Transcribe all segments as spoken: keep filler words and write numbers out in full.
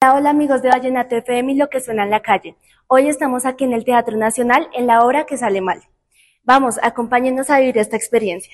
Hola, hola amigos de Vallenato F M y lo que suena en la calle. Hoy estamos aquí en el Teatro Nacional en la obra Que Sale Mal. Vamos, acompáñennos a vivir esta experiencia.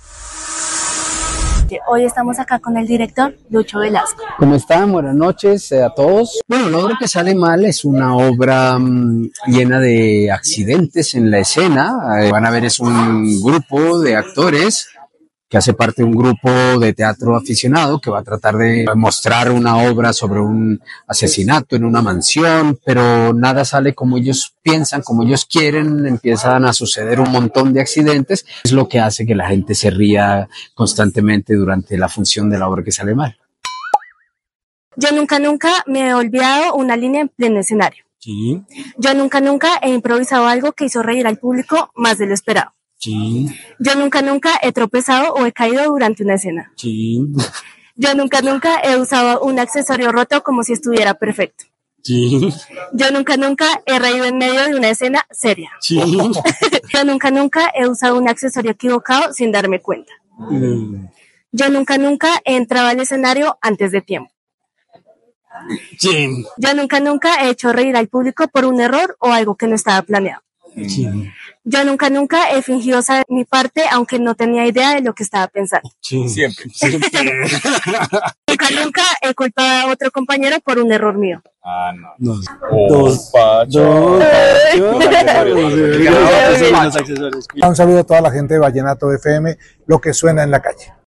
Hoy estamos acá con el director Lucho Velasco. ¿Cómo están? Buenas noches a todos. Bueno, la obra Que Sale Mal es una obra um, llena de accidentes en la escena. Eh, van a ver, es un grupo de actores que hace parte de un grupo de teatro aficionado que va a tratar de mostrar una obra sobre un asesinato en una mansión, pero nada sale como ellos piensan, como ellos quieren, empiezan a suceder un montón de accidentes, es lo que hace que la gente se ría constantemente durante la función de la obra Que Sale Mal. Yo nunca, nunca me he olvidado una línea en pleno escenario. Sí. Yo nunca, nunca he improvisado algo que hizo reír al público más de lo esperado. Sí. Yo nunca, nunca he tropezado o he caído durante una escena. Sí. Yo nunca, nunca he usado un accesorio roto como si estuviera perfecto. Sí. Yo nunca, nunca he reído en medio de una escena seria. Sí. Yo nunca, nunca he usado un accesorio equivocado sin darme cuenta. Mm. Yo nunca, nunca he entrado al escenario antes de tiempo. Sí. Yo nunca, nunca he hecho reír al público por un error o algo que no estaba planeado. Sí. Yo nunca, nunca he fingido saber mi parte, aunque no tenía idea de lo que estaba pensando. Sí. Siempre. Siempre. Nunca, nunca he culpado a otro compañero por un error mío. Ah, no. No. Dos, Pacho. Un saludo a toda la gente de Vallenato F M, lo que suena en la calle.